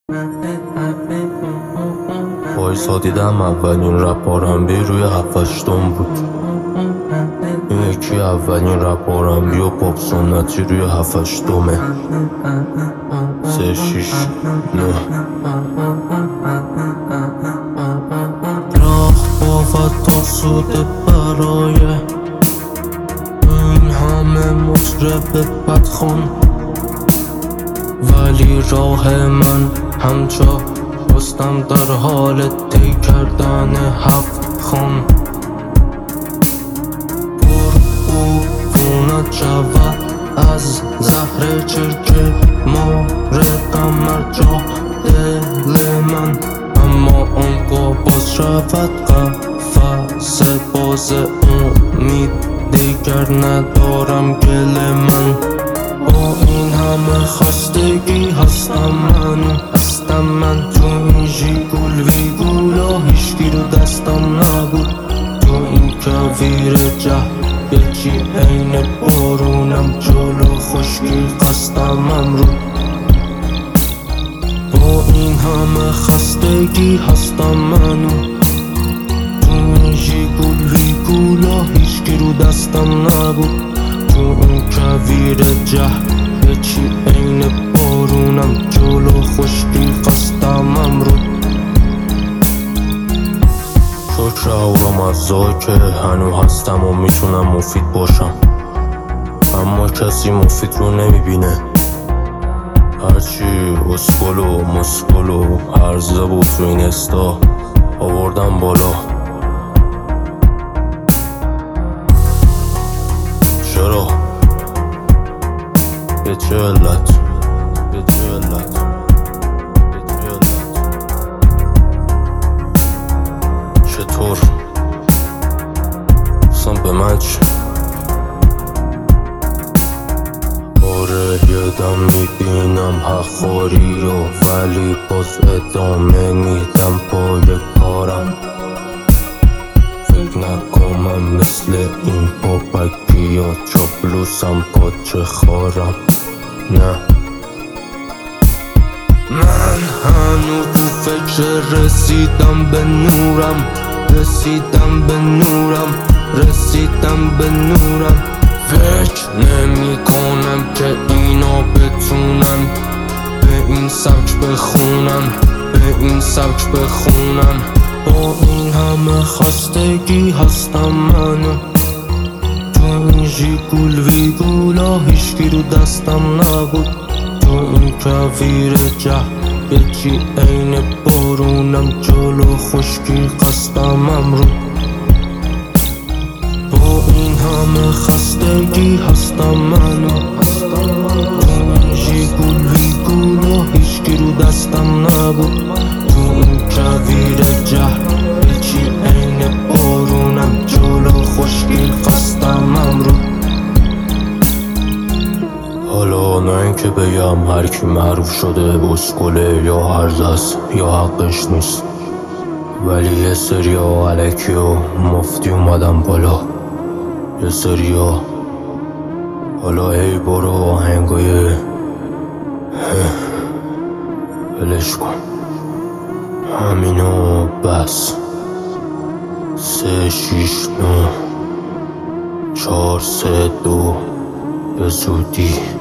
پاییزها دیدم اولین رپ آرنبی روی 7-8 بود. این یکی اولین رپ آرنبی و پاپ سنتی روی 7-8 3-6-9 راه بافت آسوده برای این همه مطرب بدخون، ولی راه من همچا بستم در حال طی کردن 7 خان. پرعفونت شود از زهر چرک موردم مرجا دل من، اما آنگاه باز شود قفس باز امید، دیگر ندارم گل من. با این همه خستگی هستم من تو این ژیگول ویگولا، هیچکی رو دستم نبود تو این کویر یکی عین بارونم جلو خشکی قصدم رو. با این همه خستگی هستم من تو این ژیگول ویگولا، هیچکی رو دستم نبود تو اون کویر یکی عین بارونم جلو خشکی قصدم رو. شکر اهورام افزا که هنو هستم و میتونم مفید باشم، اما کسی مفید رو نمیبینه. هرچی اسکل و مسکل و عرضه بود تو این استا آوردم بالا. چرا؟ به چه علت؟ چطور؟ اصلا به من چه؟ آره یه دم میبینم حقاری رو، ولی باز ادامه میدم پای کارم. فکر نکنم مثل این پاپکی یا چاپلوسم پاچه خارم، نه. من هنوز تو فکر رسیدم به نورم، فکر نمی کنم که اینا بتونن به این سبک بخونن. با این همه خستگی هستم من تو این ژیگول ویگولا، هیچکی رو دستم نبود تو این کویر یکی عین بارونم جلو خشکی قصدم رو. با این همه خستگی هستم من تو این ژیگول ویگولا، هیچکی رو دستم نبود تو این کویر یکی عین بارونم جلو خشکی قصدم رو. حالا نه اینکه بگم هرکی معروف شده اسکله یا هرزست یا حقش نیست، ولی یه سریا الکی و مفتی اومدم بالا. یه سریا حالا ای برو آهنگای ولش کن، همینو بس. 3-6-9 4-3-2 به زودی.